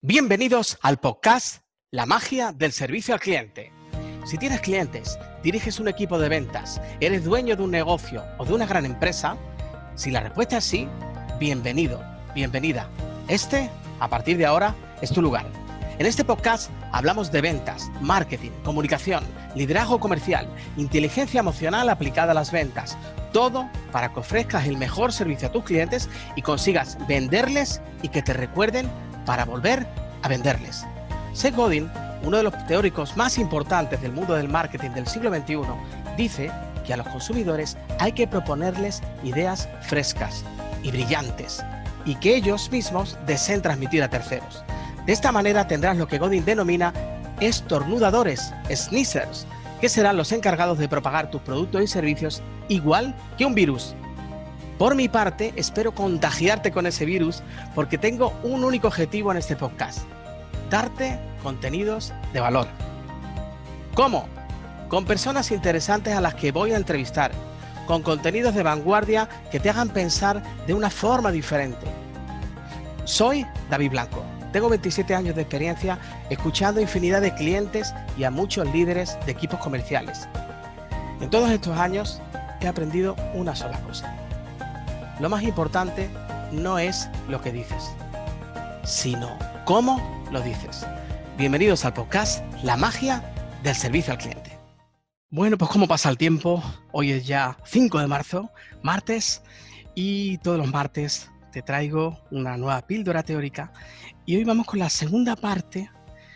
Bienvenidos al podcast La magia del servicio al cliente. Si tienes clientes, diriges un equipo de ventas, eres dueño de un negocio o de una gran empresa, si la respuesta es sí, bienvenido, bienvenida. A partir de ahora, es tu lugar. En este podcast hablamos de ventas, marketing, comunicación, liderazgo comercial, inteligencia emocional aplicada a las ventas. Todo para que ofrezcas el mejor servicio a tus clientes y consigas venderles y que te recuerden para volver a venderles. Seth Godin, uno de los teóricos más importantes del mundo del marketing del siglo XXI, dice que a los consumidores hay que proponerles ideas frescas y brillantes y que ellos mismos deseen transmitir a terceros. De esta manera tendrás lo que Godin denomina estornudadores, sneezers, que serán los encargados de propagar tus productos y servicios igual que un virus. Por mi parte, espero contagiarte con ese virus porque tengo un único objetivo en este podcast: darte contenidos de valor. ¿Cómo? Con personas interesantes a las que voy a entrevistar, con contenidos de vanguardia que te hagan pensar de una forma diferente. Soy David Blanco, tengo 27 años de experiencia escuchando infinidad de clientes y a muchos líderes de equipos comerciales. En todos estos años he aprendido una sola cosa: lo más importante no es lo que dices, sino cómo lo dices. Bienvenidos al podcast La magia del servicio al cliente. Bueno, pues cómo pasa el tiempo. Hoy es ya 5 de marzo, martes, y todos los martes te traigo una nueva píldora teórica. Y hoy vamos con la segunda parte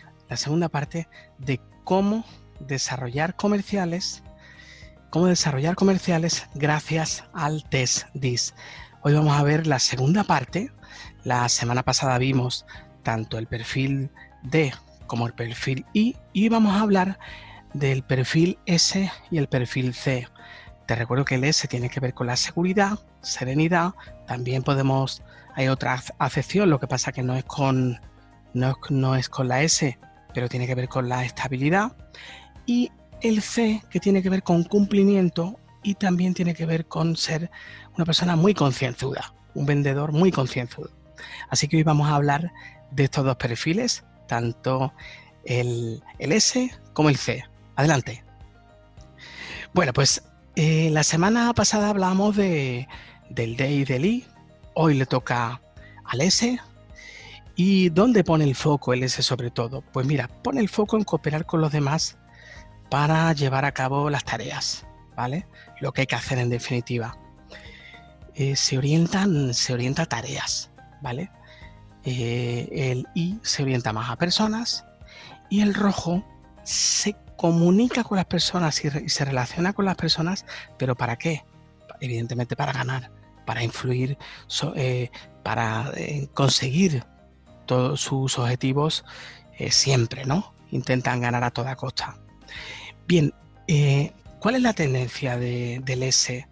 de cómo desarrollar comerciales gracias al test DISC. Hoy vamos a ver la segunda parte. La semana pasada vimos tanto el perfil D como el perfil I y vamos a hablar del perfil S y el perfil C. Te recuerdo que el S tiene que ver con la seguridad, serenidad. También hay otra acepción, lo que pasa que no es con la S, pero tiene que ver con la estabilidad. Y el C, que tiene que ver con cumplimiento y también tiene que ver con ser una persona muy concienzuda, un vendedor muy concienzudo. Así que hoy vamos a hablar de estos dos perfiles, tanto el S como el C. Adelante. Bueno, pues la semana pasada hablamos del D y del I. Hoy le toca al S. ¿Y dónde pone el foco el S sobre todo? Pues mira, pone el foco en cooperar con los demás para llevar a cabo las tareas, ¿vale? Lo que hay que hacer en definitiva. Se orienta a tareas, ¿vale? El I se orienta más a personas y el rojo se comunica con las personas y se relaciona con las personas, ¿pero para qué? Evidentemente para ganar, para influir, para conseguir todos sus objetivos siempre, ¿no? Intentan ganar a toda costa. Bien, ¿cuál es la tendencia del S?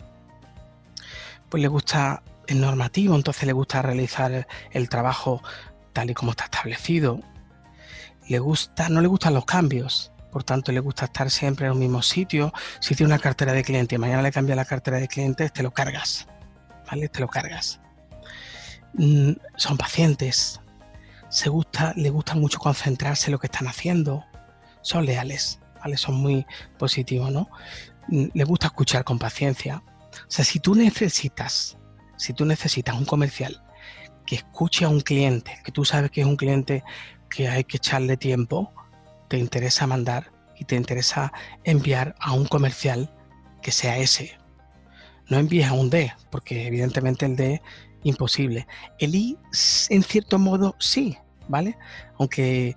Pues le gusta el normativo, entonces le gusta realizar el trabajo tal y como está establecido. No le gustan los cambios, por tanto le gusta estar siempre en el mismo sitio. Si tiene una cartera de cliente y mañana le cambia la cartera de clientes, te lo cargas, ¿vale? Te lo cargas. Son pacientes, le gusta mucho concentrarse en lo que están haciendo, son leales, ¿vale? Son muy positivos, ¿no? Le gusta escuchar con paciencia. O sea, si tú necesitas un comercial que escuche a un cliente, que tú sabes que es un cliente que hay que echarle tiempo, te interesa mandar y te interesa enviar a un comercial que sea ese. No envíes a un D, porque evidentemente el D imposible. El I, en cierto modo, sí, ¿vale? Aunque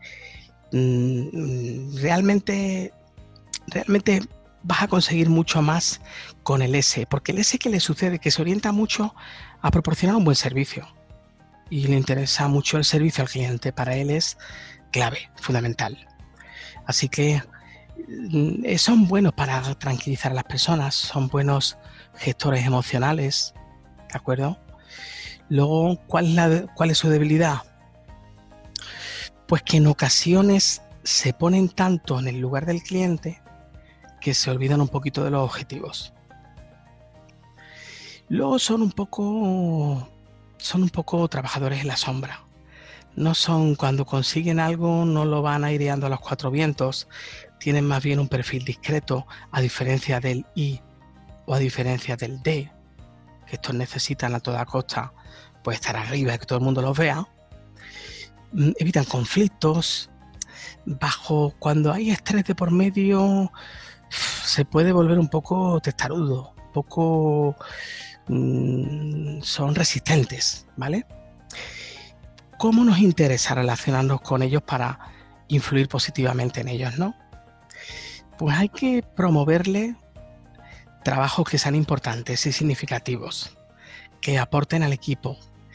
realmente vas a conseguir mucho más con el S, porque el S, ¿qué le sucede? Que se orienta mucho a proporcionar un buen servicio y le interesa mucho el servicio al cliente. Para él es clave, fundamental. Así que son buenos para tranquilizar a las personas, son buenos gestores emocionales, ¿de acuerdo? Luego, ¿cuál es su debilidad? Pues que en ocasiones se ponen tanto en el lugar del cliente que se olvidan un poquito de los objetivos. Luego son un poco trabajadores en la sombra. No son, cuando consiguen algo, no lo van aireando a los cuatro vientos, tienen más bien un perfil discreto, a diferencia del I o a diferencia del D, que estos necesitan a toda costa pues estar arriba y que todo el mundo los vea. Evitan conflictos. Cuando hay estrés de por medio, se puede volver un poco testarudo, un poco son resistentes, ¿vale? ¿Cómo nos interesa relacionarnos con ellos para influir positivamente en ellos, no? Pues hay que promoverle trabajos que sean importantes y significativos, que aporten al equipo.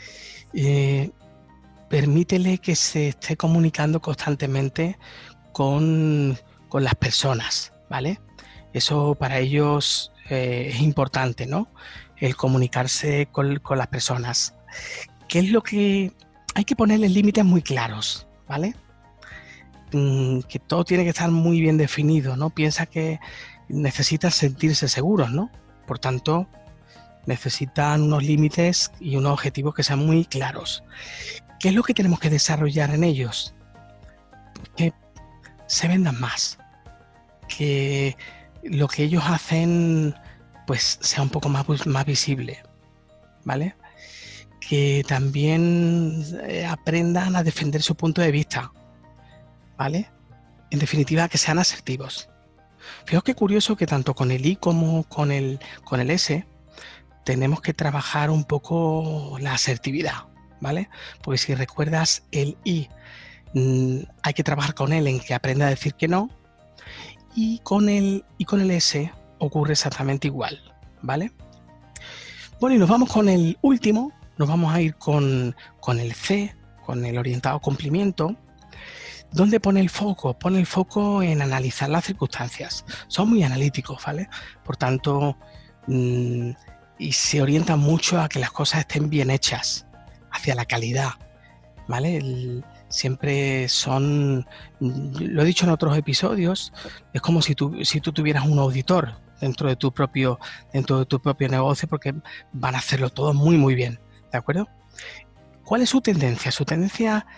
Permítele que se esté comunicando constantemente con las personas, ¿vale? Eso para ellos es importante, ¿no? El comunicarse con las personas. ¿Qué es lo que hay que ponerles límites muy claros, ¿vale? Que todo tiene que estar muy bien definido, ¿no? Piensa que necesitan sentirse seguros, ¿no? Por tanto, necesitan unos límites y unos objetivos que sean muy claros. ¿Qué es lo que tenemos que desarrollar en ellos? Que se vendan más, que lo que ellos hacen pues sea un poco más visible, ¿vale? Que también aprendan a defender su punto de vista, ¿vale? En definitiva, que sean asertivos. Fijaos qué curioso que tanto con el I como con el S tenemos que trabajar un poco la asertividad, ¿vale? Porque si recuerdas el I, hay que trabajar con él en que aprenda a decir que no, y con el S ocurre exactamente igual, ¿vale? Bueno, y nos vamos con el último, nos vamos a ir con el C, con el orientado a cumplimiento. ¿Dónde pone el foco? Pone el foco en analizar las circunstancias. Son muy analíticos, ¿vale? Por tanto, y se orientan mucho a que las cosas estén bien hechas, hacia la calidad, ¿vale? Siempre son, lo he dicho en otros episodios, es como si tú tuvieras un auditor dentro de tu propio negocio, porque van a hacerlo todo muy muy bien, ¿de acuerdo? ¿Cuál es su tendencia? Su tendencia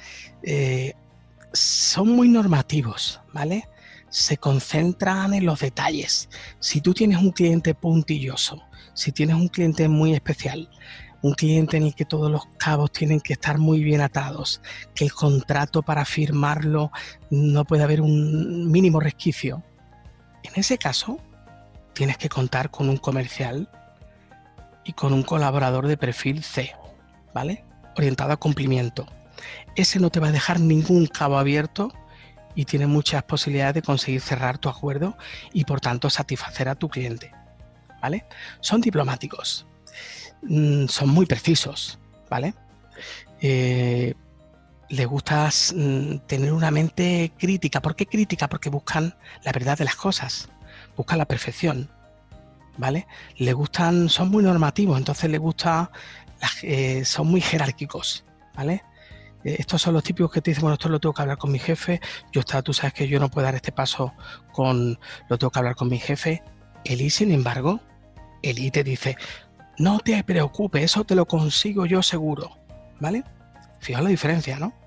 son muy normativos, ¿vale? Se concentran en los detalles. Si tú tienes un cliente puntilloso, si tienes un cliente muy especial, un cliente en el que todos los cabos tienen que estar muy bien atados, que el contrato para firmarlo no puede haber un mínimo resquicio, en ese caso tienes que contar con un comercial y con un colaborador de perfil C, ¿vale? Orientado a cumplimiento. Ese no te va a dejar ningún cabo abierto y tiene muchas posibilidades de conseguir cerrar tu acuerdo y por tanto satisfacer a tu cliente, ¿vale? Son diplomáticos, son muy precisos, ¿vale? Les gusta tener una mente crítica. ¿Por qué crítica? Porque buscan la verdad de las cosas, buscan la perfección, ¿vale? Les gustan, son muy normativos, entonces les gusta, son muy jerárquicos, ¿vale? Estos son los típicos que te dicen, bueno, esto lo tengo que hablar con mi jefe, tú sabes que yo no puedo dar este paso lo tengo que hablar con mi jefe. El I, sin embargo, el I te dice, no te preocupes, eso te lo consigo yo seguro, ¿vale? Fijaos la diferencia, ¿no?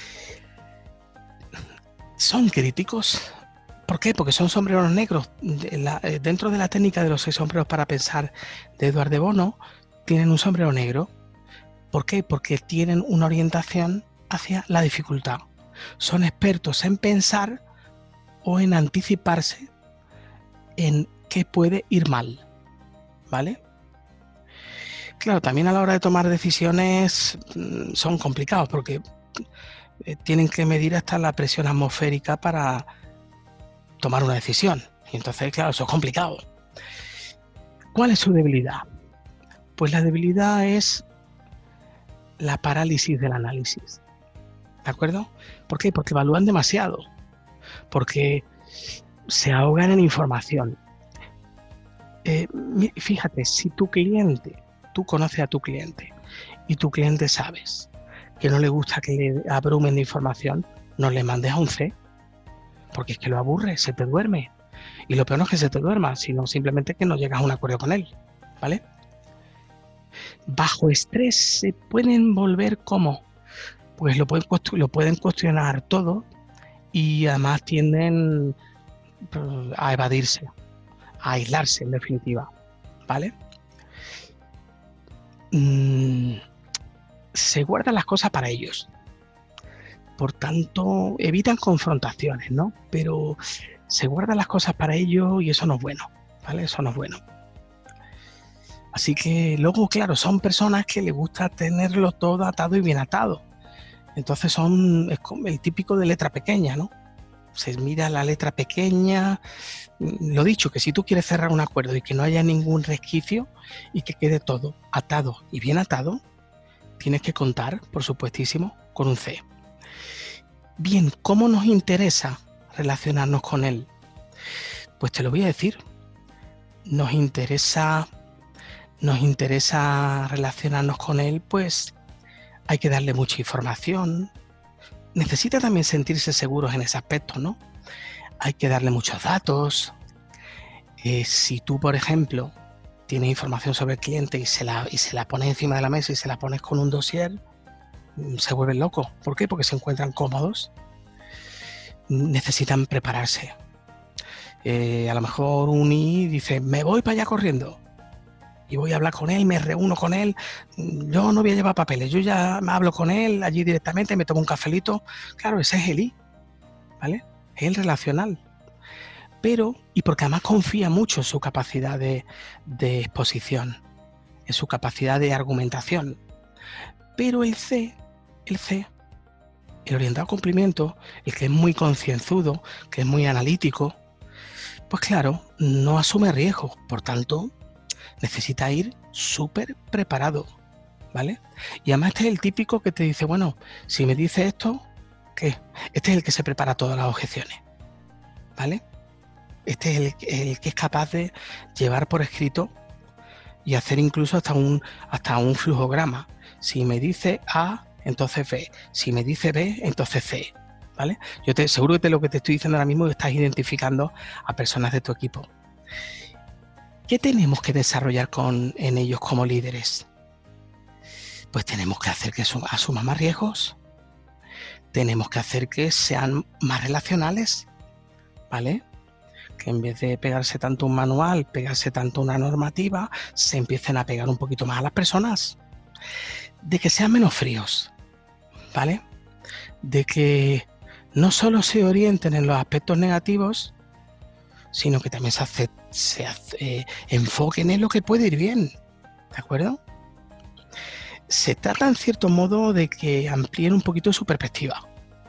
Son críticos. ¿Por qué? Porque son sombreros negros. Dentro de la técnica de los 6 sombreros para pensar de Edward de Bono, tienen un sombrero negro. ¿Por qué? Porque tienen una orientación hacia la dificultad. Son expertos en pensar o en anticiparse en qué puede ir mal, ¿vale? Claro, también a la hora de tomar decisiones son complicados porque tienen que medir hasta la presión atmosférica para tomar una decisión. Y entonces, claro, eso es complicado. ¿Cuál es su debilidad? Pues la debilidad es la parálisis del análisis, ¿de acuerdo? ¿Por qué? Porque evalúan demasiado, porque se ahogan en información. Fíjate, si tú conoces a tu cliente y tu cliente sabes que no le gusta que le abrumen de información, no le mandes a un C, porque es que lo aburre, se te duerme. Y lo peor no es que se te duerma, sino simplemente que no llegas a un acuerdo con él, ¿vale? Bajo estrés se pueden volver como pues lo pueden cuestionar todo y además tienden a evadirse, a aislarse en definitiva, ¿vale? Se guardan las cosas para ellos. Por tanto, evitan confrontaciones, ¿no? Pero se guardan las cosas para ellos y eso no es bueno, ¿vale? Eso no es bueno. Así que luego, claro, son personas que les gusta tenerlo todo atado y bien atado. Entonces es como el típico de letra pequeña, ¿no? Se mira la letra pequeña. Lo dicho, que si tú quieres cerrar un acuerdo y que no haya ningún resquicio y que quede todo atado y bien atado, tienes que contar, por supuestísimo, con un C. Bien, ¿cómo nos interesa relacionarnos con él? Pues te lo voy a decir. Nos interesa relacionarnos con él, pues hay que darle mucha información. Necesita también sentirse seguros en ese aspecto, ¿no? Hay que darle muchos datos. Si tú, por ejemplo, tienes información sobre el cliente y se la pones encima de la mesa y se la pones con un dossier, se vuelven locos. ¿Por qué? Porque se encuentran cómodos. Necesitan prepararse. A lo mejor un I dice, me voy para allá corriendo y voy a hablar con él, me reúno con él. Yo no voy a llevar papeles, yo ya me hablo con él allí directamente, me tomo un cafelito. Claro, ese es el I, ¿vale? Es el relacional. Pero, y porque además confía mucho en su capacidad de exposición, en su capacidad de argumentación. Pero el C, el orientado a cumplimiento, el que es muy concienzudo, que es muy analítico, pues claro, no asume riesgos, por tanto, necesita ir súper preparado, ¿vale? Y además este es el típico que te dice, bueno, si me dice esto, ¿qué? Este es el que se prepara todas las objeciones, ¿vale? Este es el que es capaz de llevar por escrito y hacer incluso hasta un flujograma. Si me dice A, entonces B. Si me dice B, entonces C, ¿vale? Seguro que lo que te estoy diciendo ahora mismo estás identificando a personas de tu equipo. ¿Qué tenemos que desarrollar en ellos como líderes? Pues tenemos que hacer que asuman más riesgos. Tenemos que hacer que sean más relacionales, ¿vale? Que en vez de pegarse tanto un manual, pegarse tanto una normativa, se empiecen a pegar un poquito más a las personas. De que sean menos fríos, ¿vale? De que no solo se orienten en los aspectos negativos, sino que también se enfoquen en lo que puede ir bien, ¿de acuerdo? Se trata en cierto modo de que amplíen un poquito su perspectiva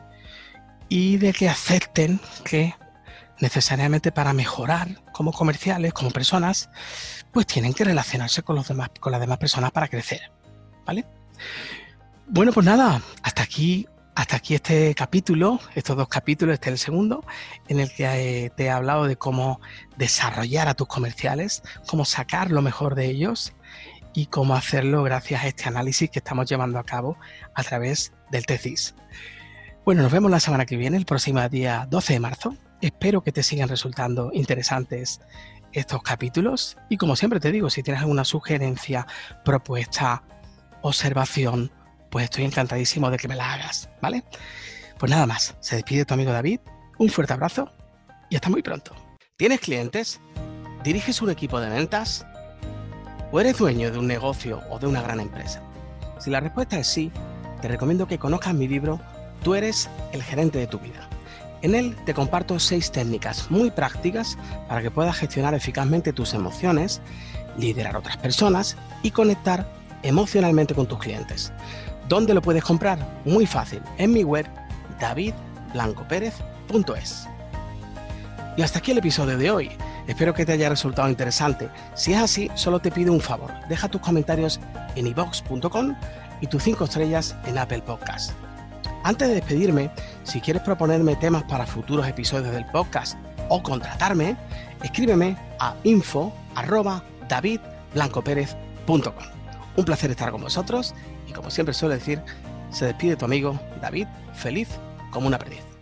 y de que acepten que necesariamente para mejorar como comerciales, como personas, pues tienen que relacionarse con las demás personas para crecer, ¿vale? Bueno, pues nada, hasta aquí este capítulo, estos 2 capítulos, este es el segundo, en el que te he hablado de cómo desarrollar a tus comerciales, cómo sacar lo mejor de ellos y cómo hacerlo gracias a este análisis que estamos llevando a cabo a través del TCIS. Bueno, nos vemos la semana que viene, el próximo día 12 de marzo. Espero que te sigan resultando interesantes estos capítulos y como siempre te digo, si tienes alguna sugerencia, propuesta, observación, pues estoy encantadísimo de que me la hagas, ¿vale? Pues nada más, se despide tu amigo David, un fuerte abrazo y hasta muy pronto. ¿Tienes clientes? ¿Diriges un equipo de ventas? ¿O eres dueño de un negocio o de una gran empresa? Si la respuesta es sí, te recomiendo que conozcas mi libro Tú eres el gerente de tu vida. En él te comparto 6 técnicas muy prácticas para que puedas gestionar eficazmente tus emociones, liderar a otras personas y conectar emocionalmente con tus clientes. ¿Dónde lo puedes comprar? Muy fácil, en mi web davidblancoperez.es. Y hasta aquí el episodio de hoy. Espero que te haya resultado interesante. Si es así, solo te pido un favor. Deja tus comentarios en iVoox.com y tus 5 estrellas en Apple Podcast. Antes de despedirme, si quieres proponerme temas para futuros episodios del podcast o contratarme, escríbeme a info@davidblancoperez.com. Un placer estar con vosotros y como siempre suelo decir, se despide tu amigo David, feliz como una perdiz.